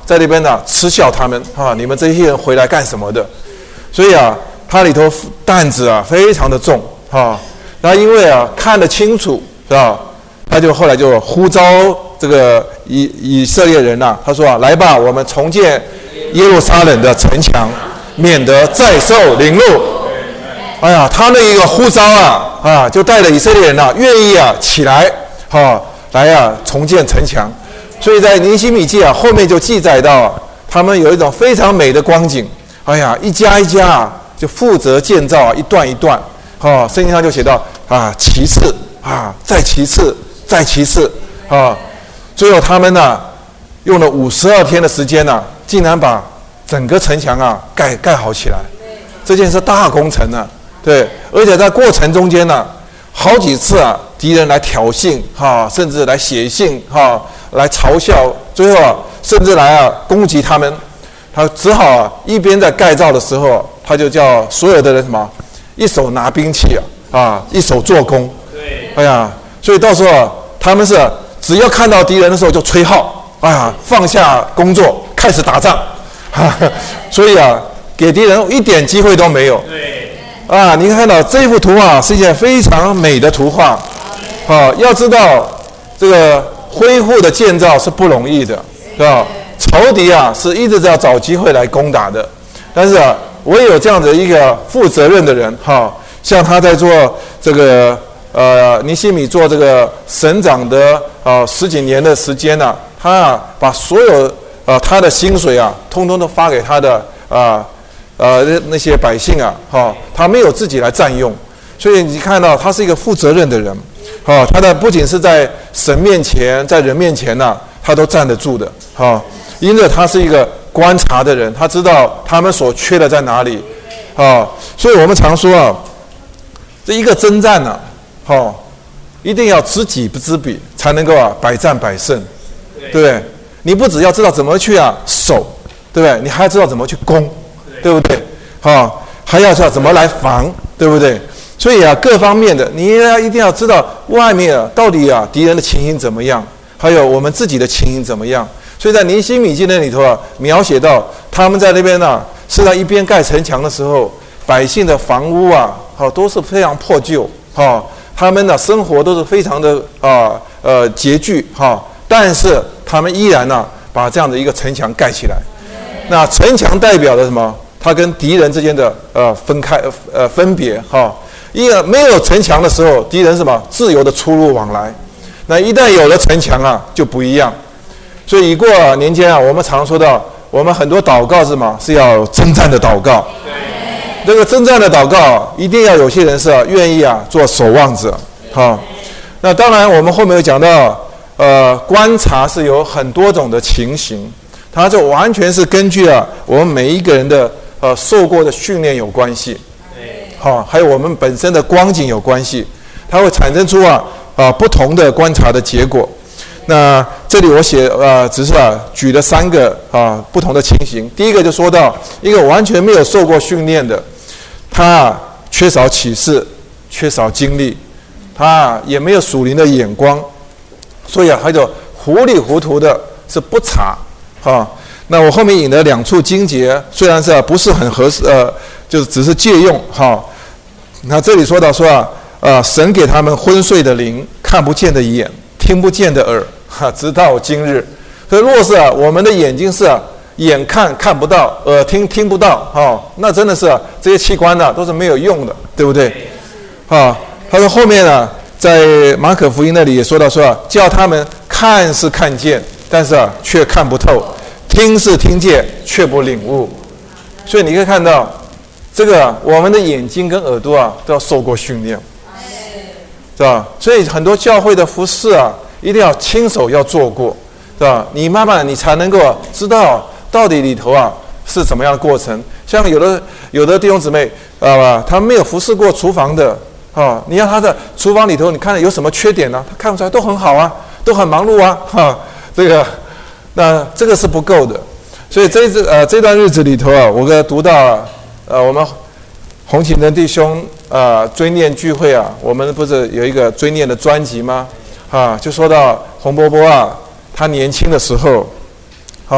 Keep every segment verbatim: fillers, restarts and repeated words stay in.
在那边呢嗤笑他们啊，你们这些人回来干什么的？所以啊，他里头担子啊非常的重啊。然后因为啊看得清楚是吧，他就后来就呼召这个以以色列人呐、啊，他说啊，来吧，我们重建耶路撒冷的城墙，免得再受凌辱。哎呀，他那一个呼召啊啊，就带着以色列人啊愿意啊起来哈、啊，来啊重建城墙。所以在尼希米记啊后面就记载到、啊，他们有一种非常美的光景。哎呀，一家一家啊就负责建造、啊、一段一段。哦，圣经上就写到啊，其次啊，再其次，再其次啊，最后他们呢用了五十二天的时间呢、啊，竟然把整个城墙啊盖盖好起来。这件事大工程呢、啊，对，而且在过程中间呢、啊，好几次啊，敌人来挑衅哈、啊，甚至来写信哈、啊，来嘲笑，最后啊，甚至来啊攻击他们。他只好啊，一边在盖造的时候，他就叫所有的人什么？一手拿兵器啊，啊，一手做工。对。哎呀，所以到时候、啊、他们是只要看到敌人的时候就吹号，哎呀，放下工作开始打仗，哈，所以啊，给敌人一点机会都没有。对。啊，你看到这幅图画是一件非常美的图画。啊，要知道这个恢复的建造是不容易的，是吧？仇敌啊是一直在要找机会来攻打的，但是啊。唯有这样的一个负责任的人，哈，像他在做这个呃尼希米做这个省长的呃十几年的时间呢、啊，他啊把所有呃他的薪水啊，通通都发给他的啊 呃, 呃那些百姓啊，哈，他没有自己来占用，所以你看到他是一个负责任的人，哈，他的不仅是在神面前，在人面前呢、啊，他都站得住的，哈，因着他是一个。观察的人，他知道他们所缺的在哪里，啊，所以我们常说啊，这一个征战呢、啊，哦，一定要知己不知彼，才能够啊百战百胜，对不对？你不只要知道怎么去啊守，对不对？你还要知道怎么去攻，对不对？啊，还要知道怎么来防，对不对？所以啊，各方面的你要一定要知道外面啊到底啊敌人的情形怎么样，还有我们自己的情形怎么样。所以在尼希米记那里头啊，描写到他们在那边呢、啊，是在一边盖城墙的时候，百姓的房屋啊，好、啊、都是非常破旧，哈、啊，他们的生活都是非常的啊呃拮据，哈、啊，但是他们依然呢、啊，把这样的一个城墙盖起来。那城墙代表的什么？它跟敌人之间的呃分开呃分别，哈、啊，因为没有城墙的时候，敌人什么自由的出入往来，那一旦有了城墙啊，就不一样。所以已过年间啊，我们常说到，我们很多祷告是什么？是要征战的祷告。这个征战的祷告，一定要有些人是、啊、愿意啊做守望者。好，那当然我们后面有讲到，呃，观察是有很多种的情形，它就完全是根据啊我们每一个人的呃受过的训练有关系。好，还有我们本身的光景有关系，它会产生出啊啊不同的观察的结果。那这里我写呃，只是啊举了三个啊不同的情形。第一个就说到一个完全没有受过训练的，他啊缺少启示，缺少经历，他啊也没有属灵的眼光，所以啊他就糊里糊涂的是不查啊。那我后面引了两处经节，虽然是、啊、不是很合适，呃，就是只是借用哈、啊。那这里说到说啊，呃，神给他们昏睡的灵，看不见的眼，听不见的耳。哈，直到今日。所以若是啊，我们的眼睛是啊，眼看看不到，耳听听不到，哦，那真的是啊，这些器官呢、啊、都是没有用的，对不对？啊，他说后面呢，在马可福音那里也说到说啊，叫他们看是看见，但是啊却看不透，听是听见，却不领悟。所以你可以看到，这个、啊、我们的眼睛跟耳朵啊都要受过训练，是吧？所以很多教会的服事啊。一定要亲手要做过，是吧？你慢慢你才能够知道到底里头啊是怎么样的过程。像有的有的弟兄姊妹啊，他没有服侍过厨房的啊，你让他在厨房里头，你看有什么缺点呢、啊？他看不出来，都很好啊，都很忙碌啊，哈、啊，这个那这个是不够的。所以这这呃这段日子里头啊，我给读到呃我们红启仁弟兄啊追念聚会啊，我们不是有一个追念的专辑吗？啊，就说到洪伯伯啊，他年轻的时候，啊，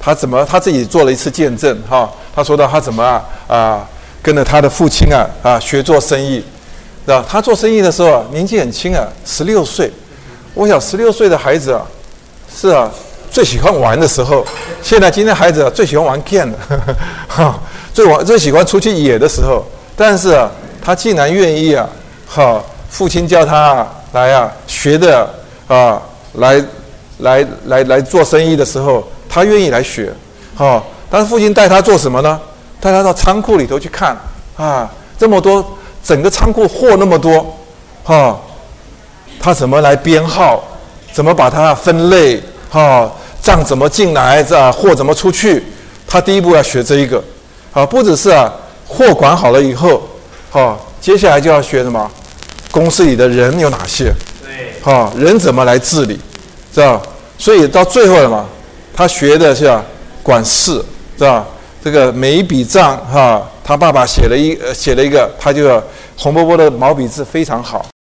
他怎么他自己做了一次见证哈，他说到他怎么啊啊跟着他的父亲啊啊学做生意，是吧？他做生意的时候啊年纪很轻啊，十六岁。我想十六岁的孩子啊，是啊最喜欢玩的时候。现在今天孩子啊最喜欢玩 game 了，哈，最玩最喜欢出去野的时候。但是啊，他竟然愿意啊，哈，父亲叫他、啊、来啊学的啊，来来来来做生意的时候，他愿意来学，哈。但是父亲带他做什么呢？带他到仓库里头去看啊，这么多，整个仓库货那么多，哈，他怎么来编号？怎么把它分类？哈，账怎么进来？这货怎么出去？他第一步要学这一个，啊，不只是啊，货管好了以后，哈，接下来就要学什么？公司里的人有哪些？对，哈，人怎么来治理？知道？所以到最后了嘛，他学的是啊，管事，知道？这个每一笔账哈，他爸爸写了一呃写了一个，他就红伯伯的毛笔字非常好。